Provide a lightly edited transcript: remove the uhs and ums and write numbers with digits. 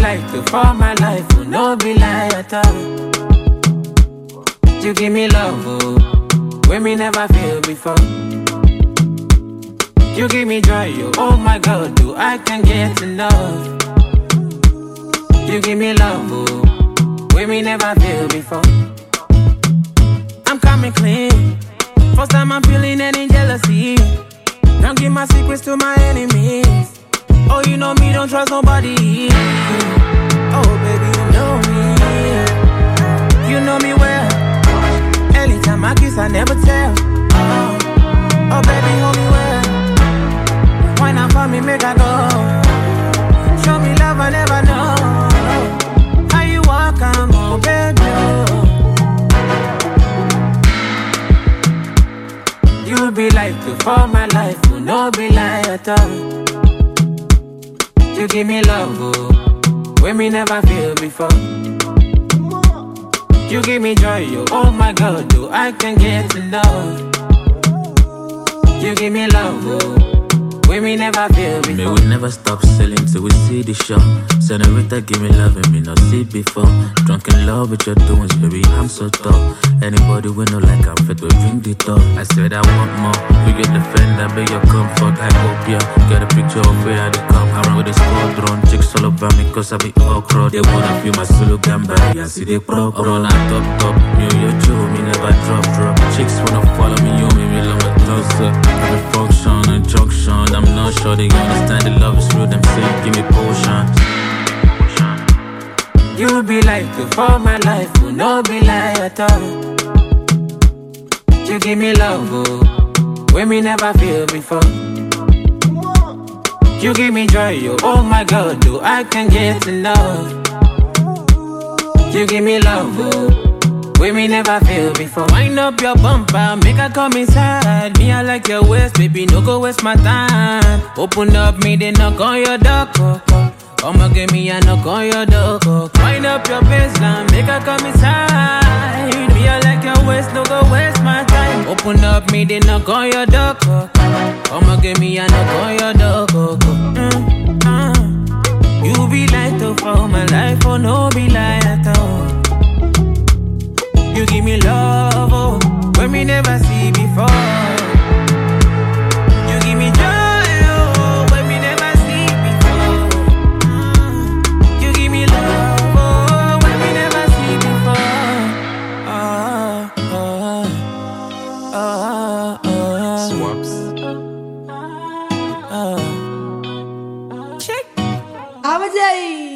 like to for my life, will no be lie at all. You give me love, oh, when me never feel before. You give me joy, oh my God, do I can get enough. You give me love, oh, when me never feel before. I'm coming clean, first time I'm feeling any jealousy. Don't give my secrets to my enemies. Oh, you know me, don't trust nobody. Oh, baby, you know me. You know me well. Anytime I kiss, I never tell. Oh, baby, hold me well. Why not for me, make I go? Show me love, I never know. How you walk, I'm on, baby. You be like to for my life, will no be lie at all. You give me love, oh, when me never feel before. You give me joy, oh my God, do I can get enough. You give me love, oh, when me never feel before. Me we never stop selling till we see the show. Senorita, give me love and me not see before. Drunk in love with your doings, baby, I'm so tough. Anybody we know like I'm fit, we bring the top. I said I want more, we get the friend, I beg your comfort. I hope ya get a picture of where I come. I run with the squadron, chicks all over me cause I be okra. They wanna feel my solo gamba, I see they pro. I'm on top, me and your Joe, me never drop. Chicks wanna follow me, you me love my closer. Every function and junction, I'm not sure they understand the love is real. Them say give me potion. You be like to for my life, will no be lie at all. You give me love, oh, when me never feel before. You give me joy, oh my God, do I can get enough. You give me love, oh, when me never feel before. Wind up your bumper, make her come inside. Me, I like your waist, baby, no go waste my time. Open up, me, they knock on your door. I'ma give me a knock on your door. Wind up your baseline, make her come inside. Me, I like your waist, no go waste my time. Open up, me, they knock on your door. I'ma give me a knock on your door. You be like to for my life, oh no be like at all. You give me love, oh, when me never see before. You give me joy, oh, when me never see before. You give me love, oh, when me never see before. Swaps. Check. How was I?